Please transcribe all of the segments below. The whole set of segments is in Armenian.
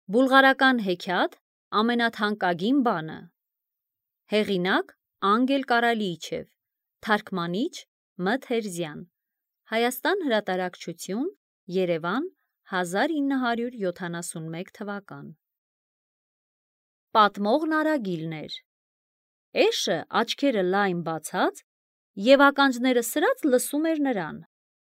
Բուլղարական հեքիաթ ամենաթանկագին բանը։ Հեղինակ Անգել Կարալիիչև, թարգմանիչ Մ. Թերզյան, Հայաստան հրատարակչություն, Երևան 1971 թվական։ Պատմողն Արագիլն էր։ Էշը աչքերը լայն բացած և ականջները սրած լսում էր նրան։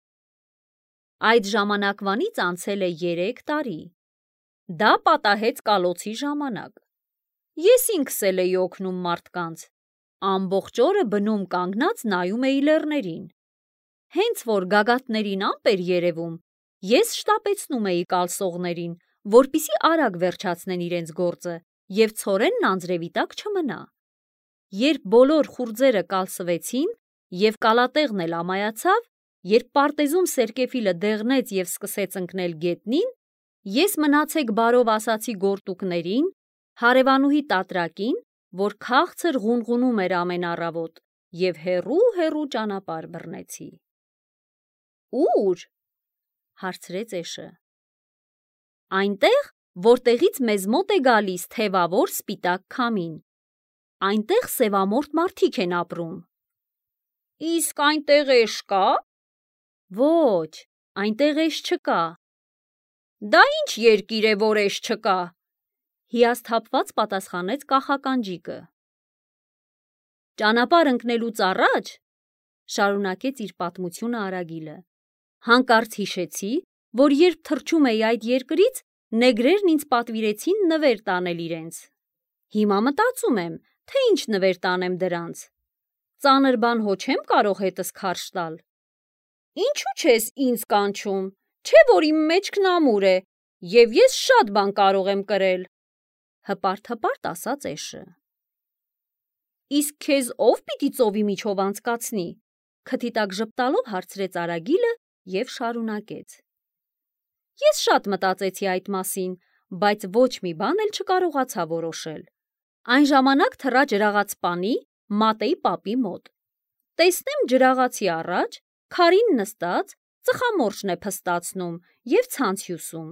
Այդ ժամանակվանից անցել է 3 տարի։ Դա պատահեց կալոցի ժամանակ։ Ես ինքս էլ էի օգնում մարդկանց, ամբողջ օրը բնում կանգնած նայում էի լեռներին։ Հենց որ գագաթներին ամպ էր երևում, ես շտապեցնում էի կալսողներին, որպեսզի արագ վերջացնեն իրենց գործը և ցորենն անձրևի տակ չմնա։ Երբ բոլոր խուրձերը կալսվեցին և կալատեղն էլ ամայացավ, երբ պարտեզում սերկևիլը դեղնեց և սկսեց ընկնել գետնին, ես մնացեք բարով ասացի գորտուկներին, հարևանուհի Տատրակին, որ քաղցր ղունղունում էր ամեն առավոտ, և հեռու ճանապարհ բռնեցի։ Ո՞ւր, հարցրեց էշը։ Այնտեղ, որտեղից մեզ մոտ է գալիս թևավոր սպիտակ քամին։ Այնտեղ սևամորթ մարդիկ են ապրում։ Իսկ այնտեղ էշ կա՞։ Ոչ, այնտեղ էշ չկա։ Դա ի՞նչ երկիր է, որ էշ չկա, հիասթափված պատասխանեց կախականջիկը։ Ճանապարհ ընկնելուց առաջ, շարունակեց իր պատմությունը Արագիլը, հանկարծ հիշեցի, որ երբ թռչում էի այդ երկրից, նեգրերն ինձ պատվիրեցին նվեր տանել իրենց։ Հիմա մտածում եմ, թե ինչ նվեր տանեմ դրանց։ Ծանր բան հո չեմ կարող հետս քարշ տալ։ Ինչու չես ինձ կանչում, չէ՞ որ իմ մեջքն ամուր է, և ես շատ բան կարող եմ կրել, հպարտ ասաց էշը։ Իսկ քեզ ով պիտի ծովի միջով անցկացնի, քթի տակ ժպտալով հարցրեց Արագիլը և շարունակեց։ Ես շատ մտածեցի այդ մասին, բայց ոչ մի բան էլ չկարողացա որոշել։ Այն ժամանակ թռա ջրաղացպանի Մատեի պապի մոտ։ Տեսնեմ ջրաղացի առաջ, քարին նստած, ծխամորճն է փստացնում և ցանց հյուսում։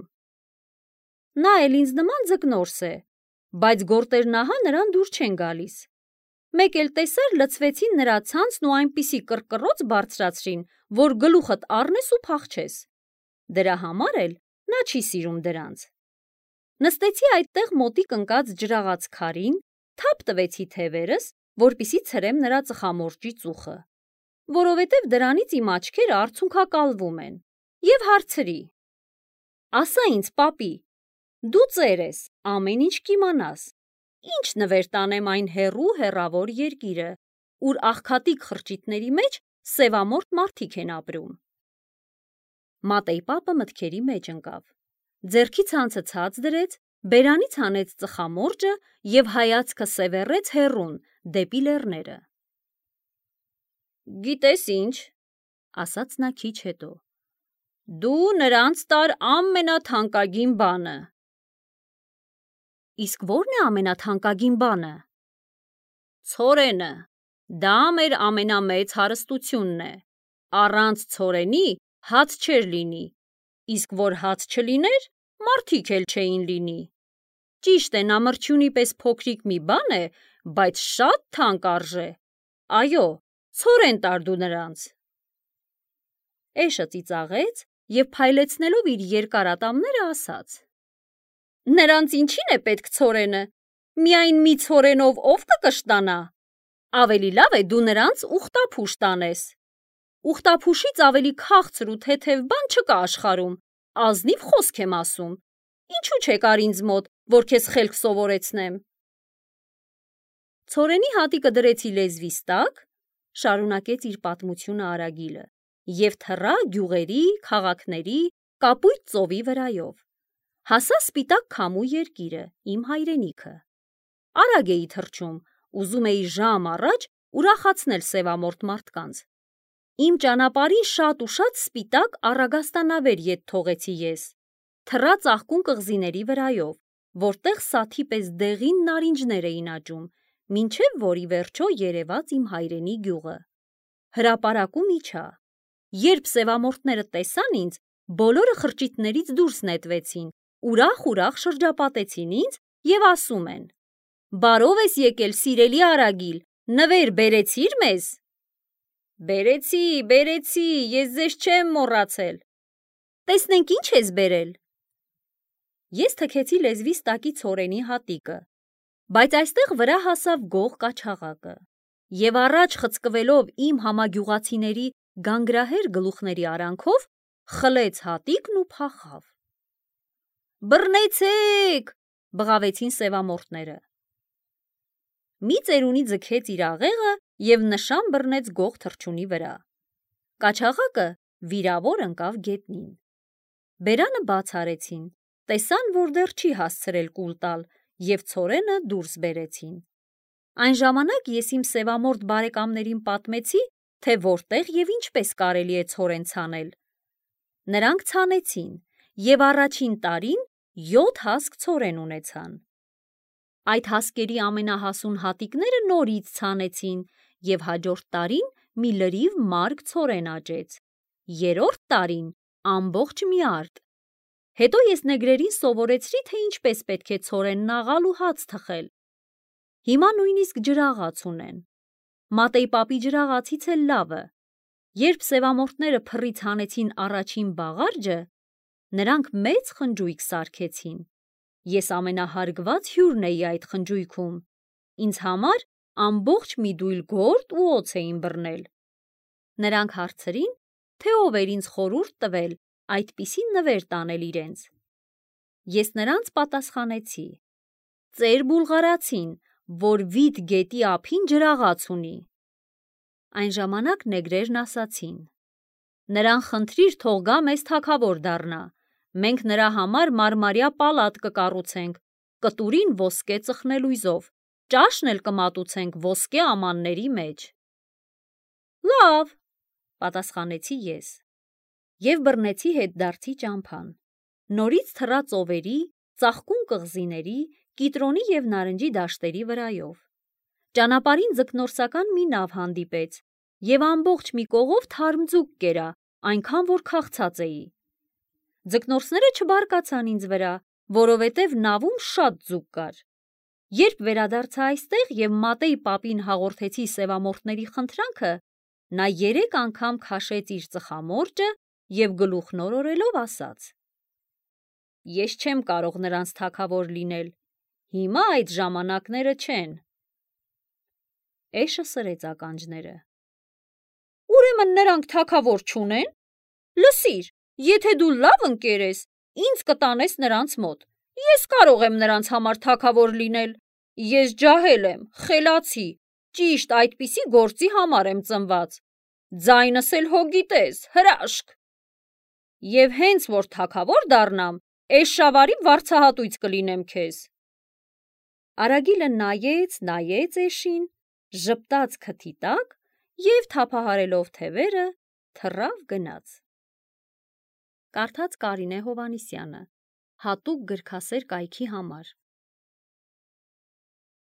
Նա էլ ինձ նման ձկնորս է, բայց գորտերն ահա նրան դուր չեն գալիս։ Մեկ էլ տեսար լցվեցին նրա ցանցն ու այնպիսի կռկռոց բարձրացրին, որ գլուխդ առնես ու փախչես։ Դրա համար էլ նա չի սիրում դրանց։ Նստեցի այդտեղ մոտիկ ընկած ջրաղաց քարին, թափ տվեցի թևերս, որպեսզի ցրեմ նրա ծխամորճի ծուխը, որովհետև դրանից իմ աչքերը արցունքակալվում են, և հարցրի. Ասա ինձ, պապի, դու ծեր ես, ամեն ինչ կիմանաս, ինչ նվեր տանեմ այն հեռավոր երկիրը, ուր աղքատիկ խրճիթների մեջ սևամորթ մարդիկ են ապրում։ Մատեի պապը մտքերի մեջ ընկավ, ձեռքի ցանցը ցած դրեց, բերանից հանեց ծխամորճը և հայացքը սևեռեց հեռուն, դեպի լեռները։ Գիտես ինչ, ասաց նա քիչ հետո, դու նրանց տար ամենաթանկագին բանը։ Իսկ ո՞րն է ամենաթանկագին բանը։ Ցորենը, դա մեր ամենամեծ հարստությունն է։ Առանց ցորենի հաց չէր լինի, իսկ որ հաց չլիներ, մարդիկ էլ չէին լինի։ Ճիշտ է, նա մրջյունի պես փոքրիկ մի բան է, բայց շատ թանկ արժե։ Այո, ցորեն տար դու նրանց։ Էշը ծիծաղեց և փայլեցնելով իր երկար ատամները ասաց. Նրանց ինչի՞ն է պետք ցորենը, միայն մի ցորենով ով կկշտանա։ Ավելի լավ է դու նրանց ուխտափուշ տանես։ Ուխտափուշից ավելի քաղցր ու թեթև բան չկա աշխարհում, ազնիվ խոսք եմ ասում։ Ինչու չեկար ինձ մոտ, որ քեզ խելք սովորեցնեմ։ Ցորենի հատիկը դրեցի լեզվիս տակ, շարունակեց իր պատմությունը Արագիլը, և թռա գյուղերի, քաղաքների, կապույտ ծովի վրայով։ Հասա սպիտակ քամու երկիրը, իմ հայրենիքը։ Արագ էի թռչում, ուզում էի ժամ առաջ ուրախացնել սևամորթ մարդկանց։ Իմ ճանապարհին շատ ու շատ սպիտակ առագաստանավեր ետ թողեցի ես, թռա ծաղկուն կղզիների վրայով, որտեղ սաթի պես դեղին նարինջներ էին աճում, մինչև որ ի վերջո երևաց իմ հայրենի գյուղը։ Հրապարակում իջա։ Երբ սևամորթները տեսան ինձ, բոլորը խրճիթներից դուրս նետվեցին, ուրախ շրջապատեցին ինձ և ասում են. «Բարով ես եկել, սիրելի Արագիլ, նվեր բերեցի՞ր մեզ»։ Բերեցի, ես ձեզ չեմ մոռացել։ Տեսնենք ինչ ես բերել։ Ես թքեցի լեզվիս տակի ցորենի հատիկը, բայց այստեղ վրա հասավ գող կաչաղակը և առաջ խցկվելով իմ համագյուղացիների գանգրահեր գլուխների արանքով, խլեց հատիկն ու փախավ։ «Բռնեցեք», բղավեցին սևամորթները։ Մի ծերունի ձգեց իր աղեղը և նշան բռնեց գող թռչունի վրա։ Կաչաղակը վիրավոր ընկավ գետնին։ Բերանը բաց արեցին, տեսան, որ դեռ չի հասցրել կուլ տալ և ցորենը դուրս բերեցին։ Այն ժամանակ ես իմ սևամորթ բարեկամներին պատմեցի, թե որտեղ և ինչպես կարելի է ցորեն ցանել։ Նրանք ցանեցին և առաջին տարին 7 հասկ ցորեն ունեցան։ Այդ հասկերի ամենահասուն հատիկները նորից ցանեցին և հաջորդ տարին մի լրիվ մարկ ցորեն աճեց, երրորդ տարին ամբողջ մի արդ։ Հետո ես նեգրերին սովորեցրի, թե ինչպես պետք է ցորենն աղալ ու հաց թխել։ Հիմա նույնիսկ ջրաղաց ունեն։ Մատեի պապի ջրաղացից էլ լավը։ Երբ սևամորթները փռից հանեցին առաջին բաղարջը, նրանք մեծ խնջույք սարքեցին։ Ես ամենահարգված հյուրն էի այդ խնջույքում։ Ինձ համար ամբողջ մի դույլ գորտ ու օձ էին բռնել։ Նրանք հարցրին, թե ով էր ինձ խորհուրդ տվել այդպիսի նվեր տանել իրենց։ Ես նրանց պատասխանեցի. «Ծեր բուլղարացին, որ Վիտ գետի ափին ջրաղաց ունի»։ Այն ժամանակ նեգրերն ասացին. «Նրան խնդրիր, թող գա մեզ թագավոր դառնա, մենք նրա համար մարմարյա պալատ կկառուցենք, կտուրին ոսկե ծխնելույզով, ճաշն էլ կմատուցենք ոսկե ամանների մեջ»։ «Լավ», պատասխանեցի ես և բռնեցի հետդարձի ճամփան։ Նորից թռա ծովերի, ծաղկուն կղզիների, կիտրոնի և նարնջի դաշտերի վրայով։ Ճանապարհին ձկնորսական մի նավ հանդիպեց և ամբողջ մի կողով թարմ ձուկ կերա, այնքան որ քաղցած էի։ Ձկնորսները չբարկացան ինձ վրա, որովհետև նավում շատ ձուկ կար։ Երբ վերադարձա այստեղ և Մատեի պապին հաղորդեցի սևամորթների խնդրանքը, նա 3 անգամ քաշեց իր ծխամորճը և գլուխն օրորելով ասաց. «Ես չեմ կարող նրանց թագավոր լինել, հիմա այդ ժամանակները չեն»։ Էշը սրեց ականջները։ «Ուրեմն նրանք թագավոր չունեն։ Լսիր, եթե դու լավ ընկեր ես, ինձ կտանես նրանց մոտ, ես կարող եմ նրանց համար թագավոր լինել։ Ես ջահել եմ, խելացի, ճիշտ այդպիսի գործի համար եմ ծնված։ Ձայնս էլ հո գիտես, հրաշք։ Եվ հենց որ թագավոր դառնամ, էշշավարի վարձահատույց կլինեմ քեզ»։ Արագիլը նայեց էշին, ժպտաց քթի տակ և թափահարելով թևերը, թռավ գնաց։ Կարդաց Կարինե Հովհաննիսյանը, հատուկ գրքասեր կայքի համար։